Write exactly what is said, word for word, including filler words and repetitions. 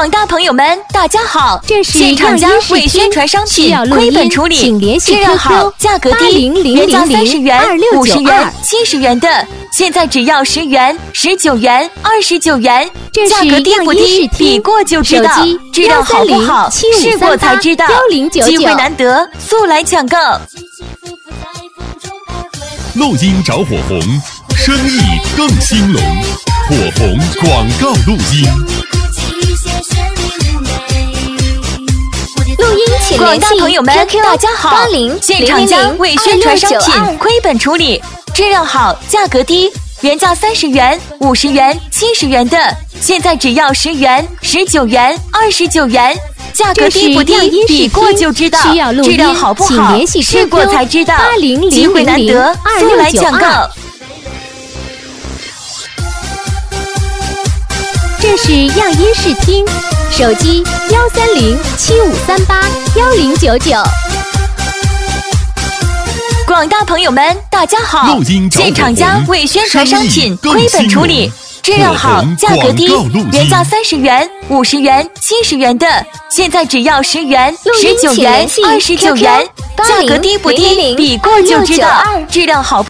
广大朋友们，大家好！ 这是现厂家为宣传商品亏本处理， 请联系质量好，价格低，原价三十元、五十元、七十元的，现在只要十元、十九元、二十九元，价格低不低？比过就知道，质量好不好？试过才知道，机会难得，速来抢购！ 录音找火红，生意更兴隆，火红广告录音。 录音请广联系大朋友们，大家好！现厂家为宣传商品亏本处理，质量好，价格低，原价三十元、五十元、七十元的，现在只要十元、十九元、二十九元。价格低不低？比过就知道，质量好不好？试过才知道，机会难得，速来抢购！ 这是样音视听，手机幺三零七五三八幺零九九。 广大朋友们，大家好！现厂家为宣传商品亏本处理，质量好，价格低，原价三十元、五十元、七十元的，现在只要十元、十九元、二十九元，价格低不低？比过就知道，质量好。